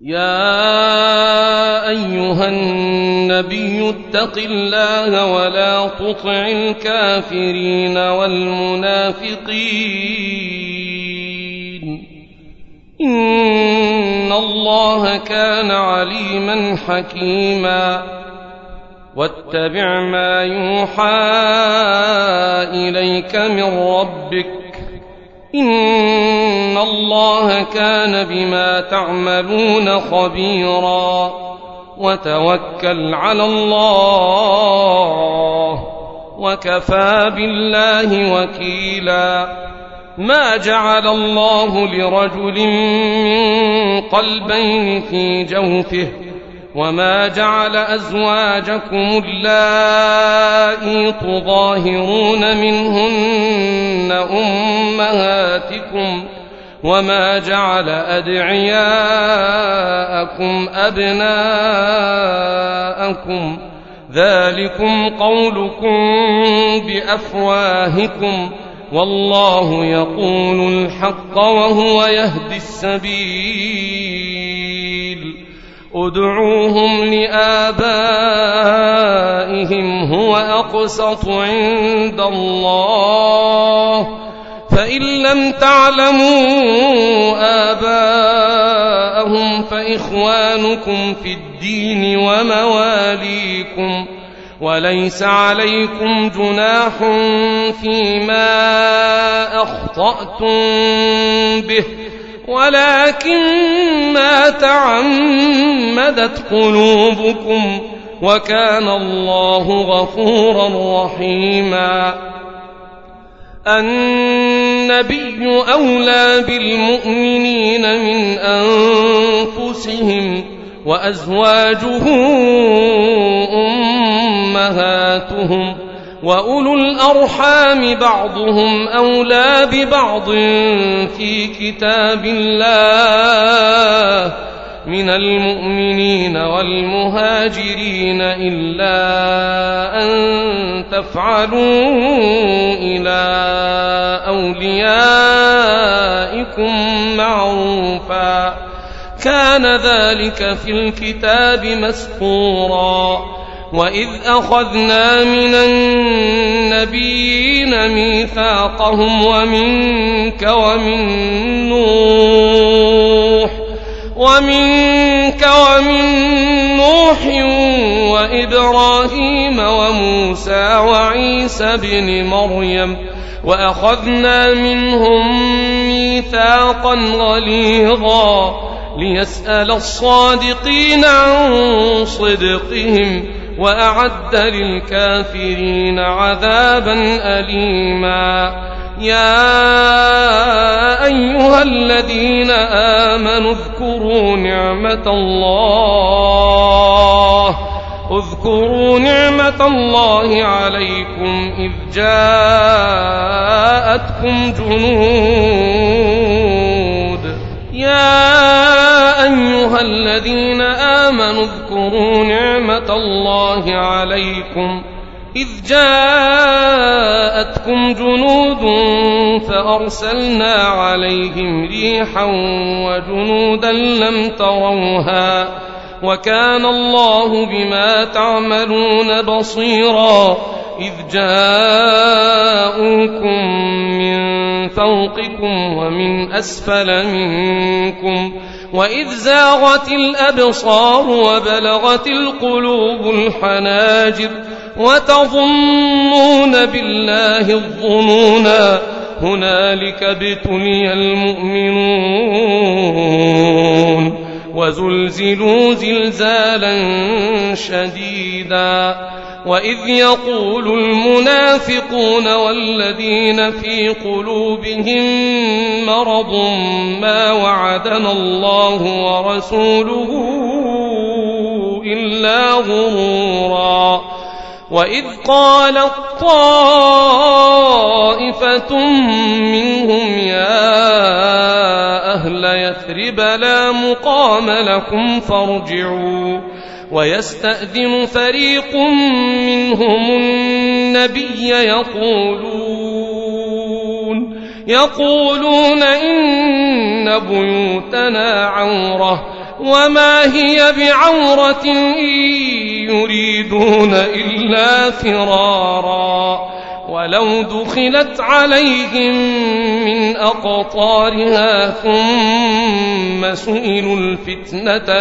يا أيها النبي اتق الله ولا تطع الكافرين والمنافقين إن الله كان عليما حكيما واتبع ما يوحى إليك من ربك إن الله كان بما تعملون خبيرا وتوكل على الله وكفى بالله وكيلا ما جعل الله لرجل من قلبين في جوفه وما جعل أزواجكم اللائي تظاهرون منهن أمهاتكم وما جعل أدعياءكم أبناءكم ذلكم قولكم بأفواهكم والله يقول الحق وهو يهدي السبيل ادعوهم لآبائهم هو أقسط عند الله فإن لم تعلموا آباءهم فإخوانكم في الدين ومواليكم وليس عليكم جناح فيما أخطأتم به ولكن ما تعمدت قلوبكم وكان الله غفورا رحيما النبي أولى بالمؤمنين من أنفسهم وأزواجه أمهاتهم وأولو الأرحام بعضهم أولى ببعض في كتاب الله من المؤمنين والمهاجرين إلا أن تفعلوا إلى أوليائكم معروفا كان ذلك في الكتاب مسطورا وإذ أخذنا من النبيين ميثاقهم ومنك ومن نوح وإبراهيم وموسى وعيسى بن مريم وأخذنا منهم ميثاقا غليظا ليسأل الصادقين عن صدقهم وأعد للكافرين عذابا أليما يا أيها الذين آمنوا اذكروا نعمة الله عليكم إذ جاءتكم جنود فأرسلنا عليهم ريحا وجنودا لم تروها وكان الله بما تعملون بصيرا إذ جاءوكم من فوقكم ومن أسفل منكم وإذ زاغت الأبصار وبلغت القلوب الحناجر وتظنون بالله الظنونا هنالك ابتلي المؤمنون وزلزلوا زلزالا شديدا وإذ يقول المنافقون والذين في قلوبهم مرض ما وعدنا الله ورسوله إلا غرورا وإذ قالت طائفة منهم يا أهل يثرب لا مقام لكم فارجعوا ويستأذن فريق منهم النبي يقولون إن بيوتنا عورة وما هي بعورة يريدون إلا فرارا ولو دخلت عليهم من أقطارها ثم سئلوا الفتنة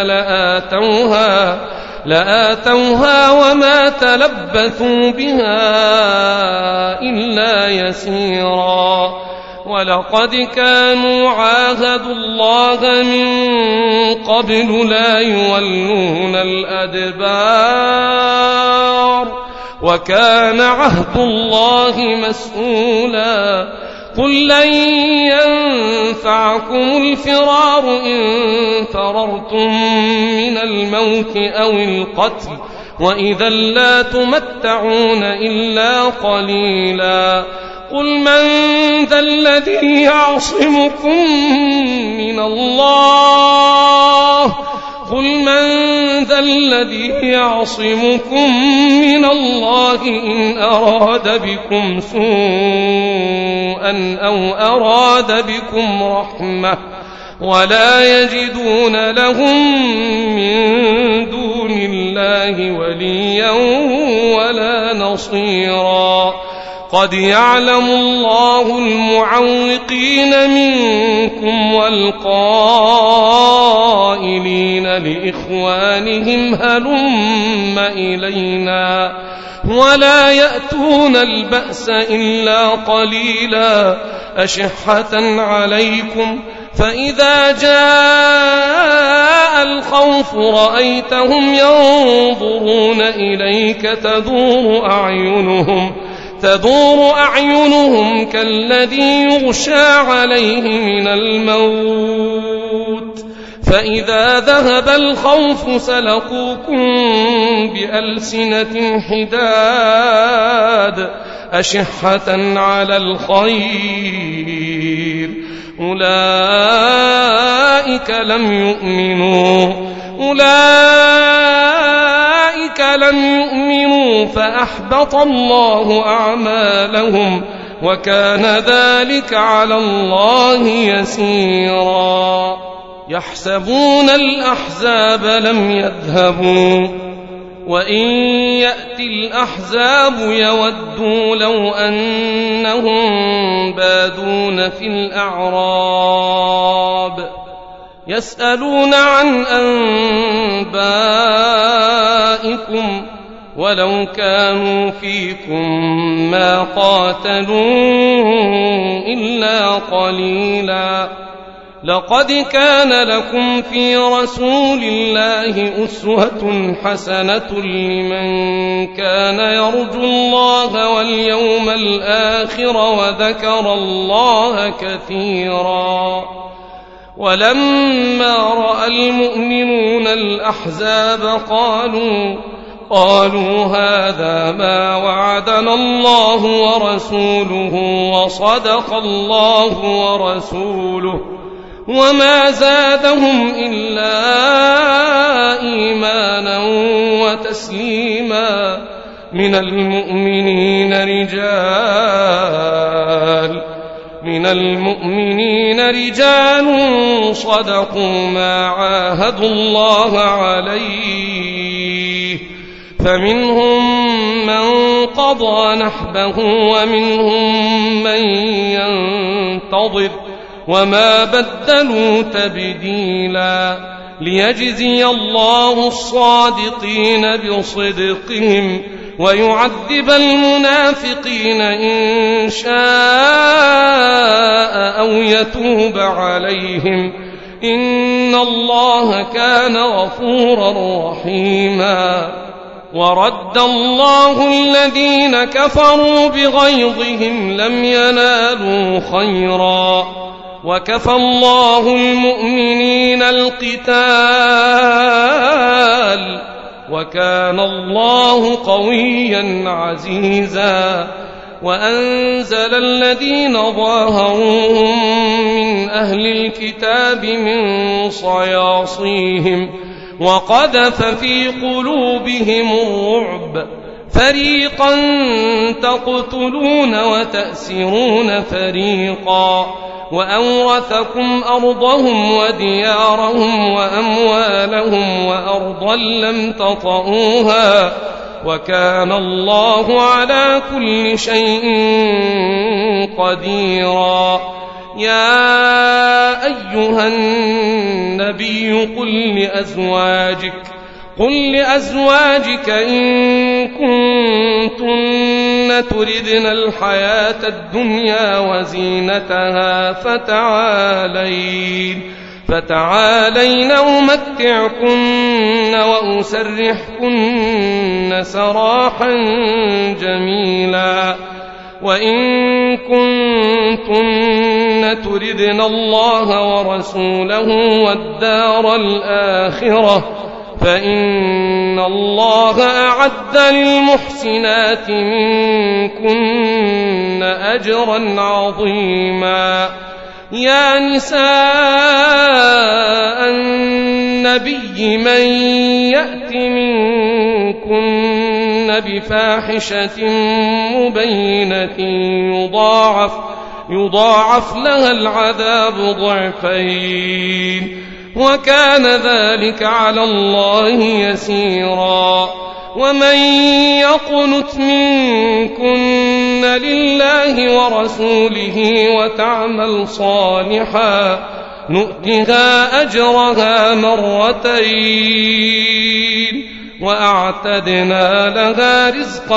لآتوها وما تلبثوا بها إلا يسيرا ولقد كانوا عاهدوا الله من قبل لا يولون الأدبار وكان عهد الله مسؤولا قل لن ينفعكم الفرار إن فررتم من الموت أو القتل وإذا لا تمتعون إلا قليلا قل من ذا الذي يعصمكم من الله إن أراد بكم سوءا أو أراد بكم رحمة ولا يجدون لهم من دون الله وليا ولا نصيرا قد يعلم الله المعوقين منكم والقائلين لإخوانهم هلم إلينا ولا يأتون البأس إلا قليلا أشحة عليكم فإذا جاء الخوف رأيتهم ينظرون إليك تدور أعينهم كالذي يغشى عليه من الموت فإذا ذهب الخوف سلقوكم بألسنة حداد أشحة على الخير أولئك لم يؤمنوا فأحبط الله أعمالهم وكان ذلك على الله يسيرا يحسبون الأحزاب لم يذهبوا وإن يأتي الأحزاب يودوا لو أنهم بادون في الأعراب يسألون عن أنبائكم ولو كانوا فيكم ما قاتلوا إلا قليلا لقد كان لكم في رسول الله أسوة حسنة لمن كان يرجو الله واليوم الآخر وذكر الله كثيرا ولما رأى المؤمنون الأحزاب قالوا هذا ما وعدنا الله ورسوله وصدق الله ورسوله وما زادهم إلا إيمانا وتسليما من المؤمنين رجال صدقوا ما عاهدوا الله عليه فمنهم من قضى نحبه ومنهم من ينتظر وما بدلوا تبديلا ليجزي الله الصادقين بصدقهم ويعذب المنافقين إن شاء أو يتوب عليهم إن الله كان غفورا رحيما ورد الله الذين كفروا بغيظهم لم ينالوا خيرا وكفى الله المؤمنين القتال وكان الله قويا عزيزا وأنزل الذين ظاهروهم من أهل الكتاب من صياصيهم وقذف في قلوبهم الرعب فريقا تقتلون وتأسرون فريقا وأورثكم أرضهم وديارهم وأموالهم وأرضا لم تطئوها وكان الله على كل شيء قديرا. يا أيها النبي قل لأزواجك إن كنتن تردن الحياة الدنيا وزينتها فتعالين أمتعكن وأسرحكن سراحا جميلا. وإن كنتن تردن الله ورسوله والدار الآخرة فإن الله أعد للمحسنات منكن أجرا عظيما. يا نساء النبي من يأت منكن بفاحشة مبينة يضاعف لها العذاب ضعفين وكان ذلك على الله يسيرا. ومن يقنت منكن لله ورسوله وتعمل صالحا نؤتها أجرها مرتين وأعتدنا لها رزقا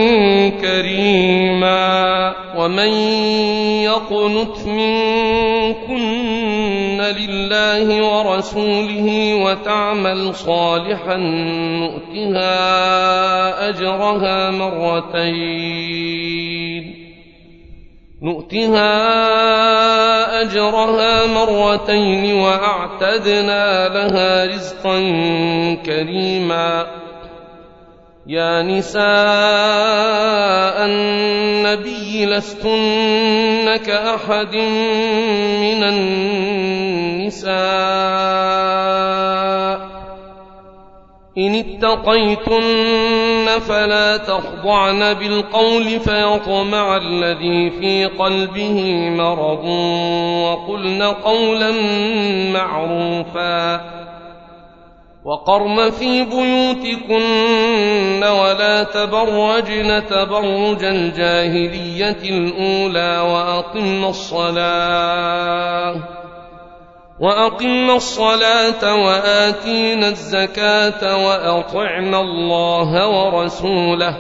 كريما. ومن يقنت منكن لله ورسوله وتعمل صالحا نؤتها أجرها مرتين وأعتدنا لها رزقا كريما. يا نساء النبي لستن كأحد من النساء إن اتقيتن فلا تخضعن بالقول فيطمع الذي في قلبه مرض وقلن قولا معروفا. وقرن في بيوتكن ولا تبرجن تبرج الجاهلية الأولى وأقمنا الصلاة وآتينا الزكاة وأطعنا الله ورسوله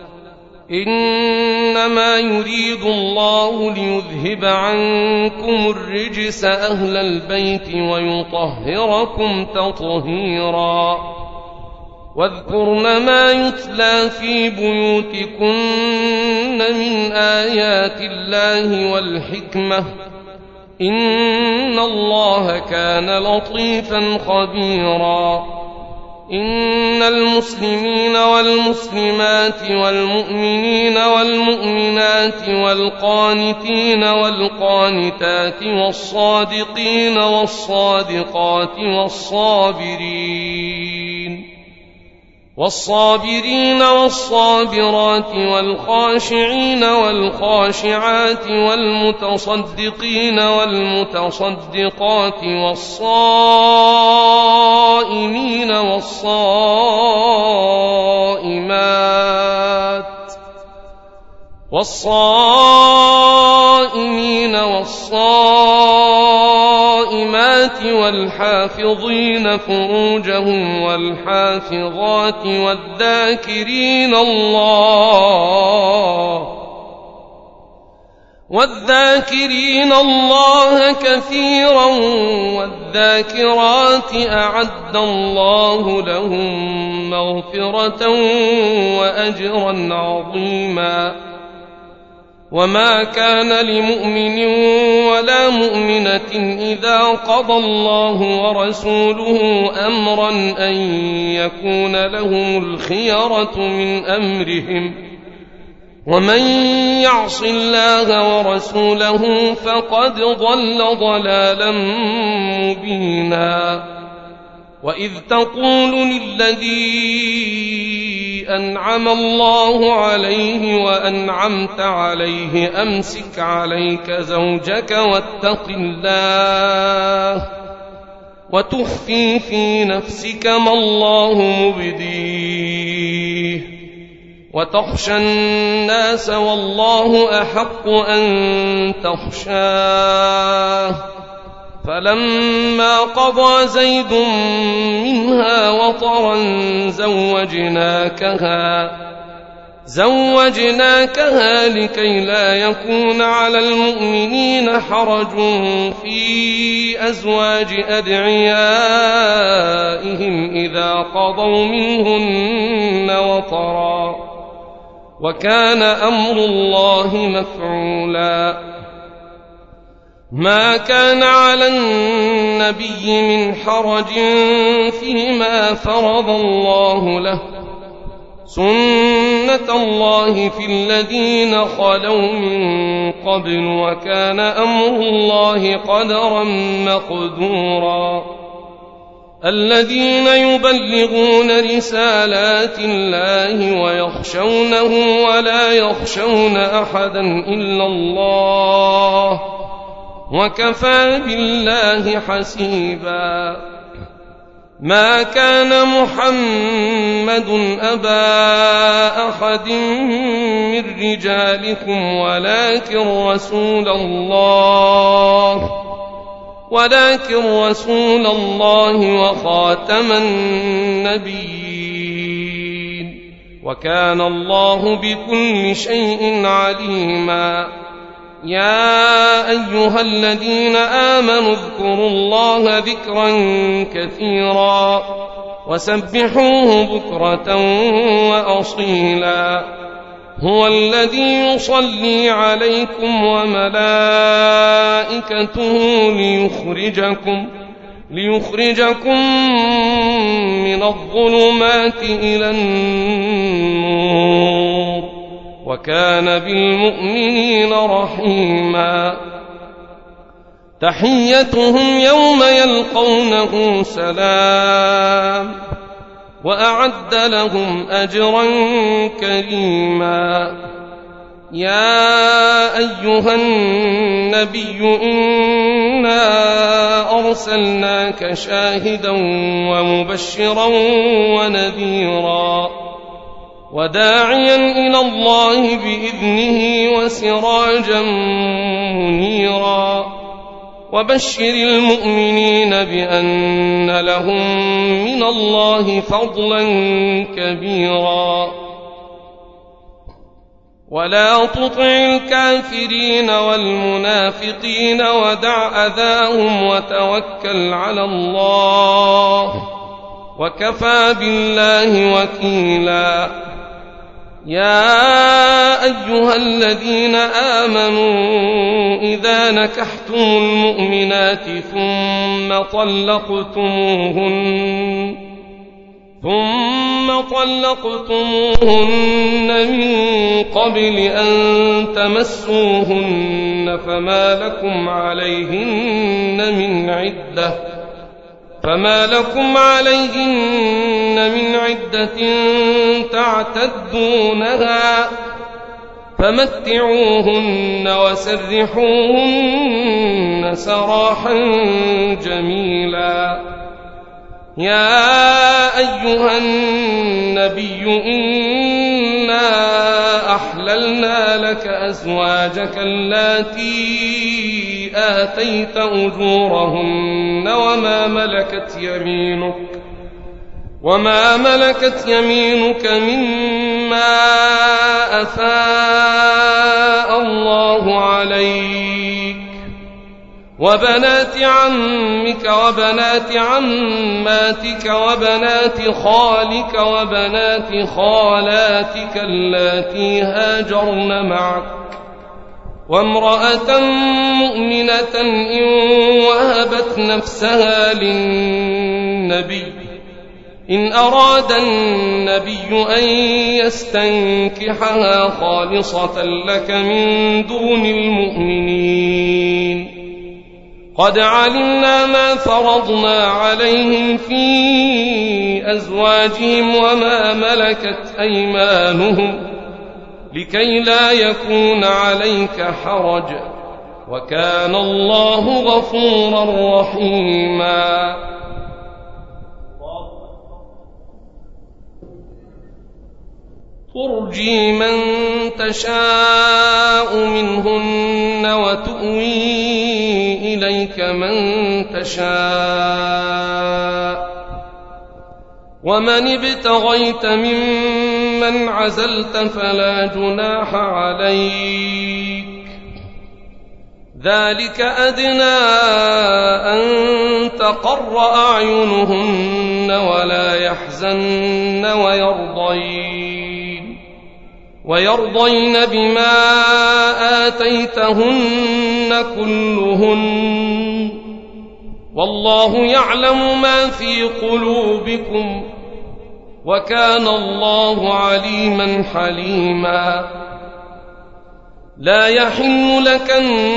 إنما يريد الله ليذهب عنكم الرجس أهل البيت ويطهركم تطهيرا. واذكرن ما يتلى في بيوتكن من آيات الله والحكمة إن الله كان لطيفا خبيرا. إن المسلمين والمسلمات والمؤمنين والمؤمنات والقانتين والقانتات والصادقين والصادقات والصابرين والصابرات والخاشعين والخاشعات والمتصدقين والمتصدقات والصائمين والصائمات والحافظين فروجهم والحافظات والذاكرين الله كثيرا والذاكرات أعد الله لهم مغفرة وأجرا عظيما. وما كان لمؤمن ولا مؤمنة إذا قضى الله ورسوله أمرا أن يكون لهم الخيرة من أمرهم ومن يعص الله ورسوله فقد ضل ضلالا مبينا. وإذ تقول للذي أنعم الله عليه وأنعمت عليه أمسك عليك زوجك واتق الله وتخفي في نفسك ما الله مبديه وتخشى الناس والله أحق أن تخشاه فلما قضى زيد منها وطرا زوجناكها لكي لا يكون على المؤمنين حرج في أزواج أدعيائهم إذا قضوا منهن وطرا وكان أمر الله مفعولا ما كان على النبي من حرج فيما فرض الله له سنة الله في الذين خلوا من قبل وكان أمر الله قدرا مقدورا الذين يبلغون رسالات الله ويخشونه ولا يخشون أحدا إلا الله وكفى بالله حسيبا ما كان محمد أبا أحد من رجالكم ولكن رسول الله وخاتم النبيين وكان الله بكل شيء عليما يا أيها الذين آمنوا اذكروا الله ذكرا كثيرا وسبحوه بكرة وأصيلا هو الذي يصلي عليكم وملائكته ليخرجكم من الظلمات إلى النور وكان بالمؤمنين رحيما تحيتهم يوم يلقونه سلام وأعد لهم أجرا كريما يا أيها النبي إنا أرسلناك شاهدا ومبشرا ونذيرا وداعيا إلى الله بإذنه وسراجا منيرا وبشر المؤمنين بأن لهم من الله فضلا كبيرا ولا تطع الكافرين والمنافقين ودع أذاهم وتوكل على الله وكفى بالله وكيلا يا أيها الذين آمنوا إذا نكحتم المؤمنات ثم طلقتموهن من قبل أن تمسوهن فما لكم عليهن من عدة تعتدونها فمتعوهن وسرحوهن سراحا جميلا يا أيها النبي إنا أحللنا لك أزواجك اللاتي آتيت أجورهن وما ملكت يمينك مما أفاء الله عليك وبنات عمك وبنات عماتك وبنات خالك وبنات خالاتك اللاتي هاجرن معك وامرأة مؤمنة إن وهبت نفسها للنبي إن أراد النبي أن يستنكحها خالصة لك من دون المؤمنين قد علمنا ما فرضنا عليهم في أزواجهم وما ملكت أيمانهم لكي لا يكون عليك حرج وكان الله غفورا رحيما. ترجي من تشاء منهن وتؤوي إليك من تشاء ومن ابتغيت ممن عزلت فلا جناح عليك ذلك أدنى أن تقر أعينهن ولا يحزن ويرضين بما آتيتهن كلهن والله يعلم ما في قلوبكم وكان الله عليما حليما. لا يحل لك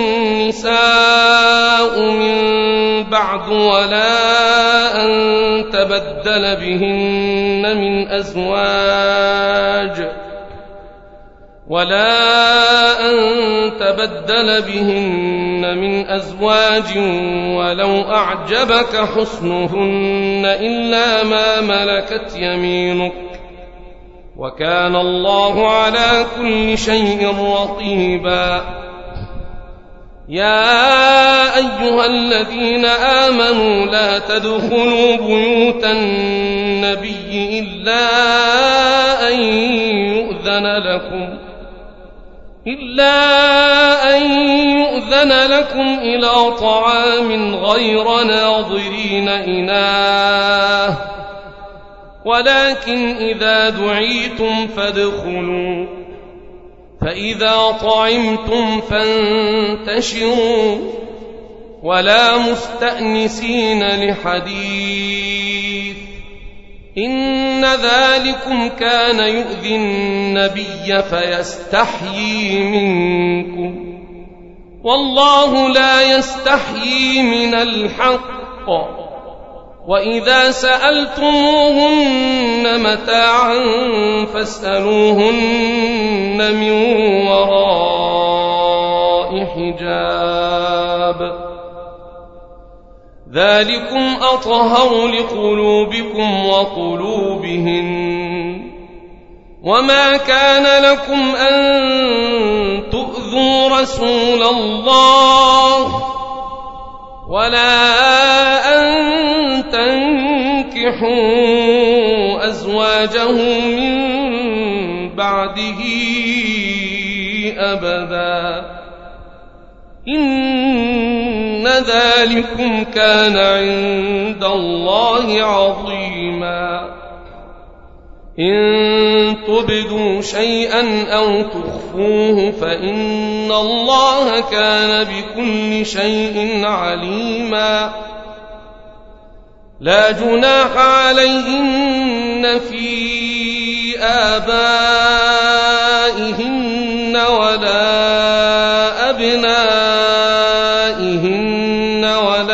النساء من بعد ولا أن تبدل بهن من أزواج ولو أعجبك حسنهن إلا ما ملكت يمينك وكان الله على كل شيء رقيبا. يا أيها الذين آمنوا لا تدخلوا بيوت النبي إلا أن يؤذن لكم إلى طعام غير ناظرين إناه ولكن إذا دعيتم فادخلوا فإذا طعمتم فانتشروا ولا مستأنسين لحديث إن ذلكم كان يؤذي النبي فيستحيي منكم والله لا يستحيي من الحق وإذا سألتموهن متاعا فاسألوهن من وراء حجاب ذلكم أطهر لقلوبكم وقلوبهن وما كان لكم أن تؤذوا رسول الله ولا أن تنكحوا أزواجه من بعده أبدا إن ذلكم كان عند الله عظيما. إن تبدوا شيئا أو تخفوه فإن الله كان بكل شيء عليما. لا جناح عليهن في آبائهن ولا أبنائهن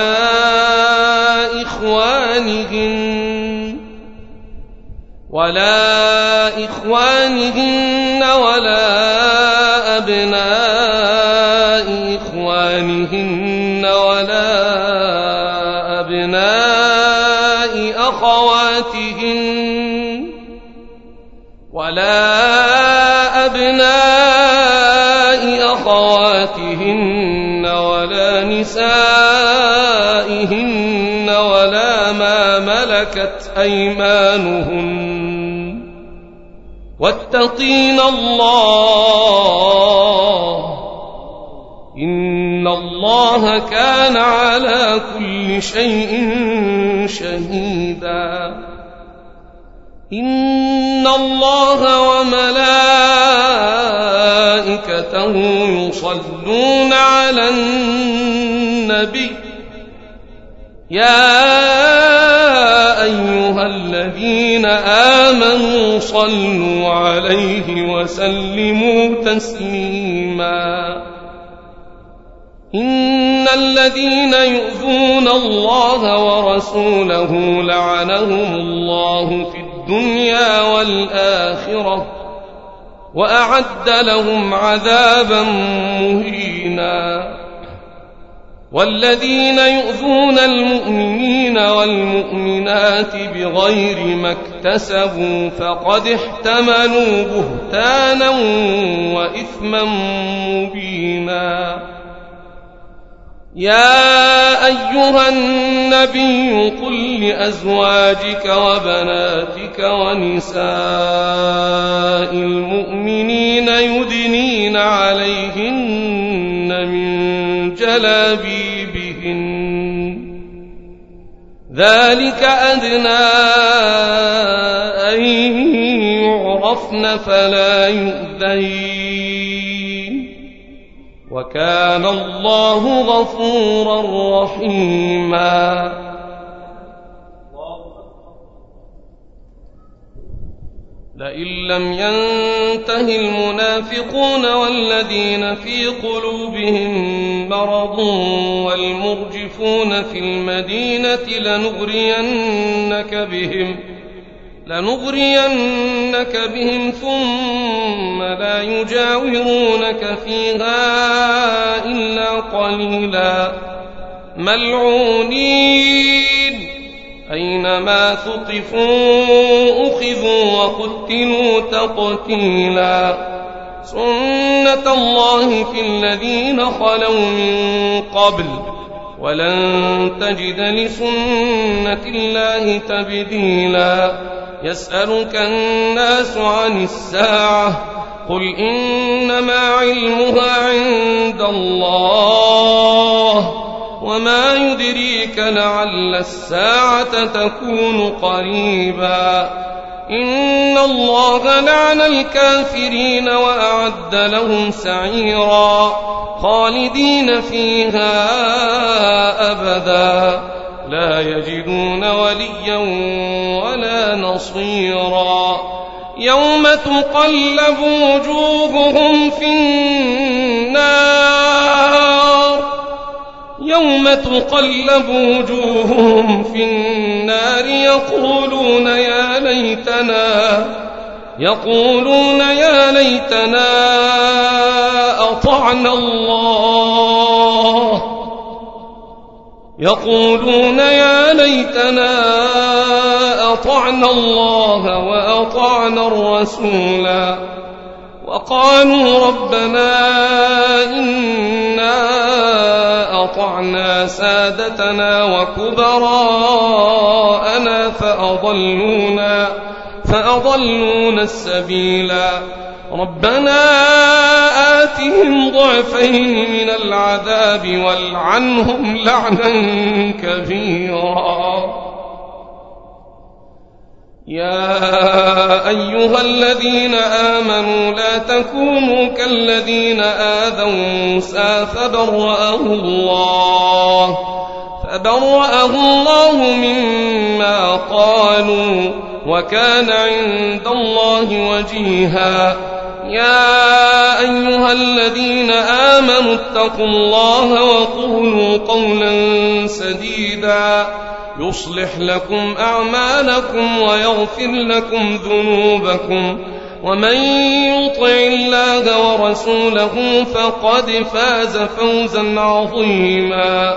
ولا إخوانهن ولا أبناء إخوانهن ولا أبناء أخواتهن ولا نسائهن ولا ما ملكت أيمانهن واتقين الله إن الله كان على كل شيء شهيدا. إن الله وملائكته يصلون على النبي يا أيها الذين آمنوا صلوا عليه وسلموا تسليما. إن الذين يؤذون الله ورسوله لعنهم الله في الدنيا والآخرة وأعد لهم عذابا مهينا والذين يؤذون المؤمنين والمؤمنات بغير ما اكتسبوا فقد احتملوا بهتانا وإثما مبينا يا أيها النبي قل لأزواجك وبناتك ونساء المؤمنين يدنين عليهن من جلابيبهن ذلك أدنى أن يعرفن فلا يؤذين وكان الله غفورا رحيما لئن لم ينته المنافقون والذين في قلوبهم مرض والمرجفون في المدينة لنغرينك بهم ثم لا يجاورونك فيها إلا قليلا ملعونين أينما ثقفوا أخذوا وقتلوا تقتيلا سنة الله في الذين خلوا من قبل ولن تجد لسنة الله تبديلا يسألك الناس عن الساعة قل إنما علمها عند الله وما يدريك لعل الساعة تكون قريبا إن الله لعن الكافرين وأعد لهم سعيرا خالدين فيها أبدا لا يجدون وليا ولا نصيرا يوم تقلب وجوههم في النار يقولون يا ليتنا أطعنا الله وأطعنا الرسولا وقالوا ربنا إنا أطعنا سادتنا وكبراءنا فأضلونا السبيلا ربنا آتهم ضعفين من العذاب والعنهم لعنا كبيرا يا أيها الذين آمنوا لا تكونوا كالذين آذوا موسى فبرأه الله مما قالوا وكان عند الله وجيها يا أيها الذين آمنوا اتقوا الله وقولوا قولا سديدا يصلح لكم أعمالكم ويغفر لكم ذنوبكم ومن يطع الله ورسوله فقد فاز فوزا عظيما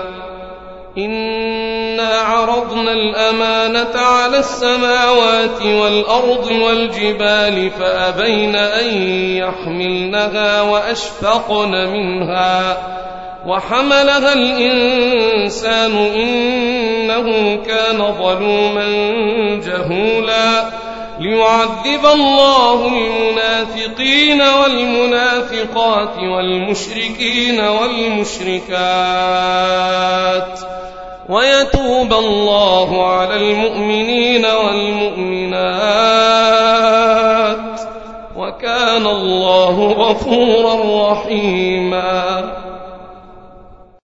إنا عرضنا الأمانة على السماوات والأرض والجبال فأبين أن يحملنها وأشفقن منها وحملها الإنسان إنه كان ظلوما جهولا ليعذب الله المنافقين والمنافقات والمشركين والمشركات ويتوب الله على المؤمنين والمؤمنات وكان الله غفورا رحيما